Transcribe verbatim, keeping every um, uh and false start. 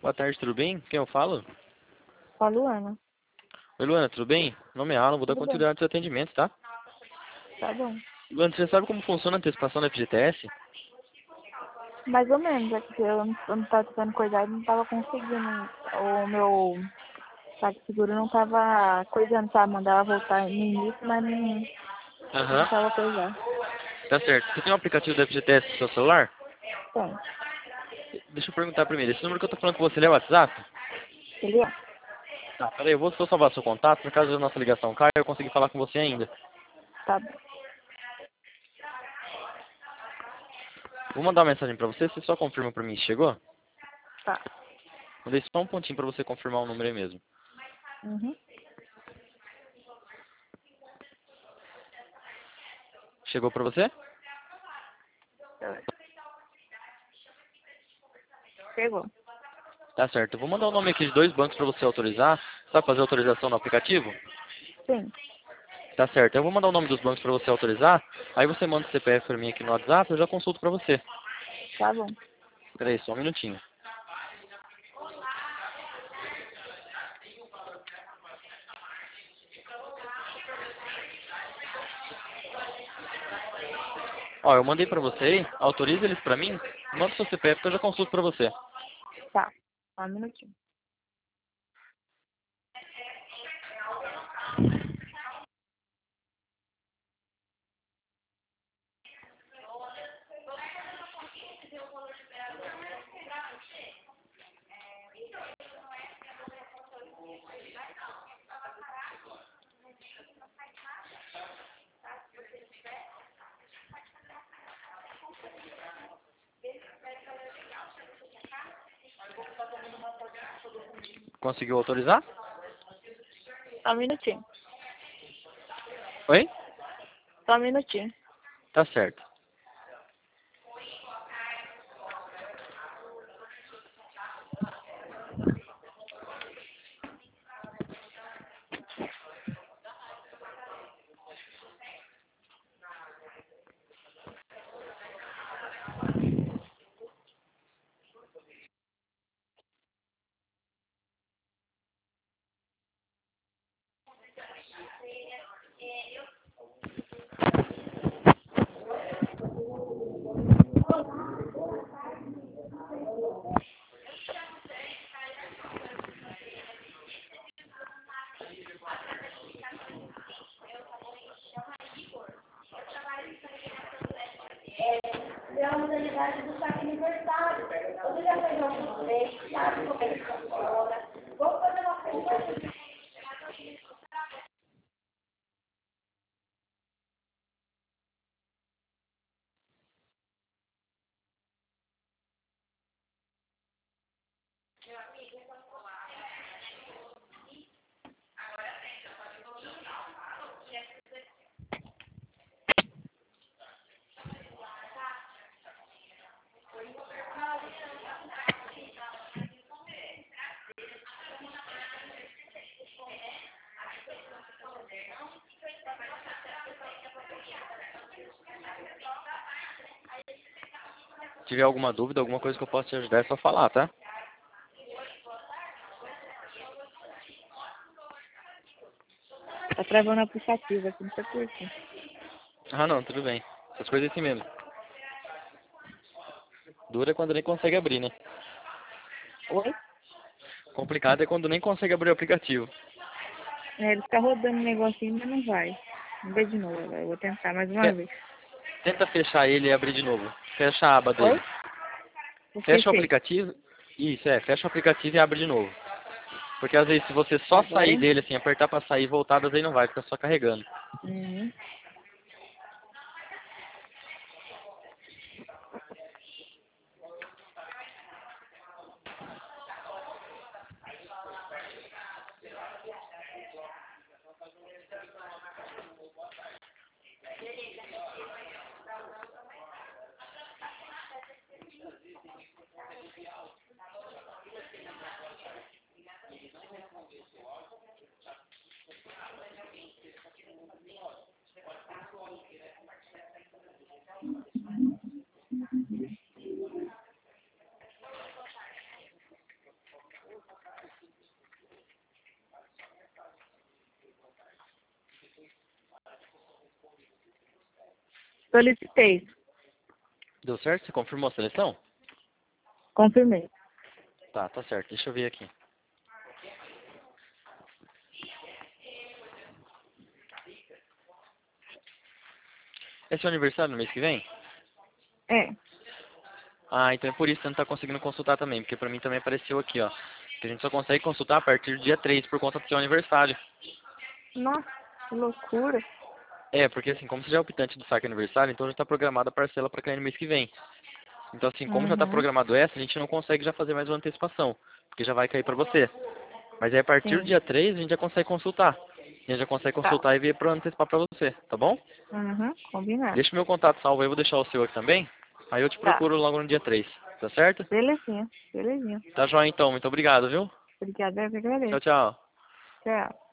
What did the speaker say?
Boa tarde, tudo bem? Quem eu falo? Com a Luana. Oi, Luana, tudo bem? Meu nome é Alan, vou dar Tudo bem? continuidade ao seu atendimento, tá? Tá bom. Luana, você sabe como funciona a antecipação da F G T S? Mais ou menos, é porque eu não, eu não tava tentando coisar e não tava conseguindo. O meu PagSeguro não tava coisando, sabe? Mandava voltar no início, mas não, não Aham, tava coisando. tá certo. Você tem um aplicativo da F G T S no seu celular? Tem. Deixa eu perguntar primeiro, esse número que eu tô falando com você, ele é o WhatsApp? Ele é? Tá, peraí, eu vou só salvar seu contato, por caso da nossa ligação caia, eu conseguir falar com você ainda. Tá bom. Vou mandar uma mensagem pra você, você só confirma pra mim se chegou? Tá. Mandei só um pontinho pra você confirmar o número aí mesmo. Uhum. Chegou pra você? Chegou. Tá certo. Eu vou mandar o nome aqui de dois bancos pra você autorizar. Sabe fazer autorização no aplicativo? Sim. Tá certo. Eu vou mandar o nome dos bancos pra você autorizar. Aí você manda o C P F pra mim aqui no WhatsApp, eu já consulto pra você. Tá bom. Peraí, só um minutinho. Ó, eu mandei pra você aí, autoriza eles pra mim, manda o seu C P F que eu já consulto pra você. Tá. Só um minutinho. Conseguiu autorizar? Só um minutinho. Oi? Só um minutinho. Tá certo. É a modalidade do saque aniversário. Você já fez algum teste, sabe como é que funciona? Vamos fazer uma pergunta. Se tiver alguma dúvida, alguma coisa que eu possa te ajudar, é só falar, tá? Tá travando o aplicativo aqui, não sei por quê. Ah, não, tudo bem. Essas coisas assim mesmo. Dura é quando nem consegue abrir, né? Oi? Complicado é quando nem consegue abrir o aplicativo. É, ele fica rodando o negocinho, mas não vai. Vamos ver de novo agora. Eu vou tentar mais uma Te- vez. Tenta fechar ele e abrir de novo. Fecha a aba Oi? dele. Eu Fecha o fechei. aplicativo. Isso, é. Fecha o aplicativo e abre de novo. Porque às vezes se você só Agora, sair hein? dele, assim, apertar pra sair e voltar, às vezes não vai, fica só carregando. Uhum. Solicitei. Deu certo? Você confirmou a seleção? Confirmei. Tá, tá certo. Deixa eu ver aqui. É seu aniversário no mês que vem? É. Ah, então é por isso que você não está conseguindo consultar também, porque pra mim também apareceu aqui, ó. Que a gente só consegue consultar a partir do dia três por conta do seu aniversário. Nossa, que loucura. É, porque assim, como você já é optante do saque aniversário, então já está programada a parcela para cair no mês que vem. Então assim, como já está Uhum. programado essa, a gente não consegue já fazer mais uma antecipação, porque já vai cair para você. Mas aí a partir do Sim. dia três a gente já consegue consultar. A gente já consegue Tá. consultar e ver para antecipar para você, tá bom? Uhum. Combinado. Deixa o meu contato salvo aí, eu vou deixar o seu aqui também. Aí eu te Tá. procuro logo no dia três, tá certo? Belezinha. Belezinha. Tá joia então, muito obrigado, viu? Obrigada, eu que Tchau, agradeço. tchau. Tchau.